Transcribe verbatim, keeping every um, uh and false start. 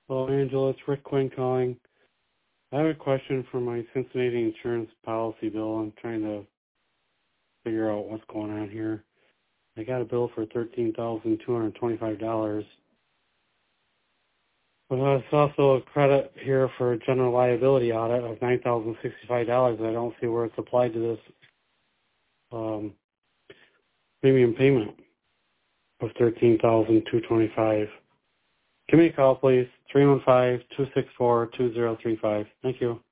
Hello, Angela. It's Rick Quinn calling. I have a question for my Cincinnati insurance policy bill. I'm trying to figure out what's going on here. I got a bill for thirteen thousand two hundred twenty-five dollars. But there's also a credit here for a general liability audit of nine thousand sixty-five dollars. I don't see where it's applied to this um, premium payment of thirteen thousand two hundred twenty-five dollars. Give me a call, please. three one five, two six four, two zero three five. Thank you.